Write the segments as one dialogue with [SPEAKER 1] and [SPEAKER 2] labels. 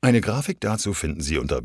[SPEAKER 1] Eine Grafik dazu finden Sie unter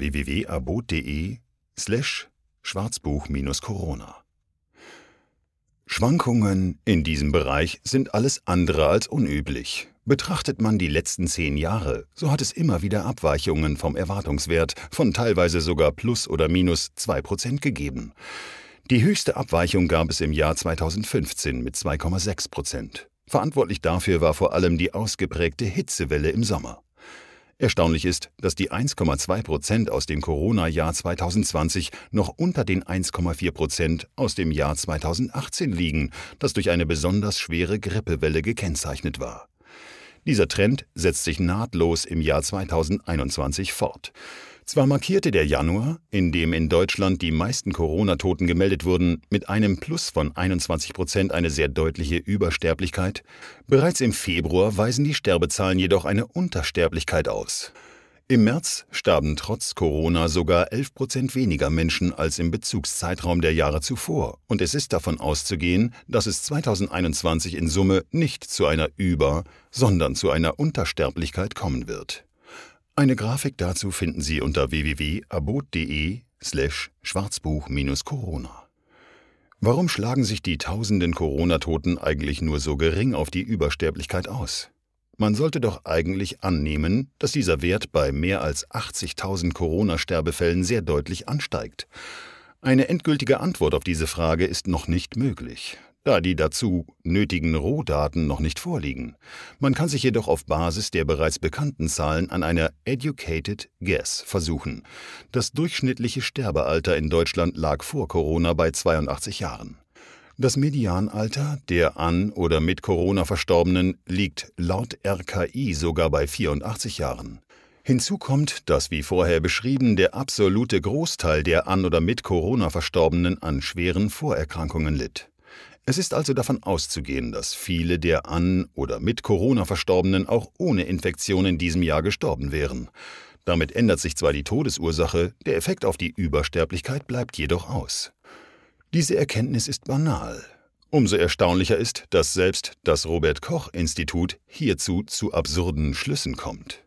[SPEAKER 1] www.abot.de/Schwarzbuch-Corona. Schwankungen in diesem Bereich sind alles andere als unüblich. Betrachtet man die letzten 10 Jahre, so hat es immer wieder Abweichungen vom Erwartungswert von teilweise sogar plus oder minus 2% gegeben. Die höchste Abweichung gab es im Jahr 2015 mit 2,6%. Verantwortlich dafür war vor allem die ausgeprägte Hitzewelle im Sommer. Erstaunlich ist, dass die 1,2% aus dem Corona-Jahr 2020 noch unter den 1,4% aus dem Jahr 2018 liegen, das durch eine besonders schwere Grippewelle gekennzeichnet war. Dieser Trend setzt sich nahtlos im Jahr 2021 fort. Zwar markierte der Januar, in dem in Deutschland die meisten Corona-Toten gemeldet wurden, mit einem Plus von 21% eine sehr deutliche Übersterblichkeit, bereits im Februar weisen die Sterbezahlen jedoch eine Untersterblichkeit aus. Im März starben trotz Corona sogar 11% weniger Menschen als im Bezugszeitraum der Jahre zuvor, und es ist davon auszugehen, dass es 2021 in Summe nicht zu einer Über-, sondern zu einer Untersterblichkeit kommen wird. Eine Grafik dazu finden Sie unter www.abot.de/Schwarzbuch-Corona. Warum schlagen sich die tausenden Corona-Toten eigentlich nur so gering auf die Übersterblichkeit aus? Man sollte doch eigentlich annehmen, dass dieser Wert bei mehr als 80.000 Corona-Sterbefällen sehr deutlich ansteigt. Eine endgültige Antwort auf diese Frage ist noch nicht möglich, da die dazu nötigen Rohdaten noch nicht vorliegen. Man kann sich jedoch auf Basis der bereits bekannten Zahlen an einer Educated Guess versuchen. Das durchschnittliche Sterbealter in Deutschland lag vor Corona bei 82 Jahren. Das Medianalter der an oder mit Corona Verstorbenen liegt laut RKI sogar bei 84 Jahren. Hinzu kommt, dass wie vorher beschrieben der absolute Großteil der an oder mit Corona Verstorbenen an schweren Vorerkrankungen litt. Es ist also davon auszugehen, dass viele der an oder mit Corona Verstorbenen auch ohne Infektion in diesem Jahr gestorben wären. Damit ändert sich zwar die Todesursache, der Effekt auf die Übersterblichkeit bleibt jedoch aus. Diese Erkenntnis ist banal. Umso erstaunlicher ist, dass selbst das Robert-Koch-Institut hierzu zu absurden Schlüssen kommt.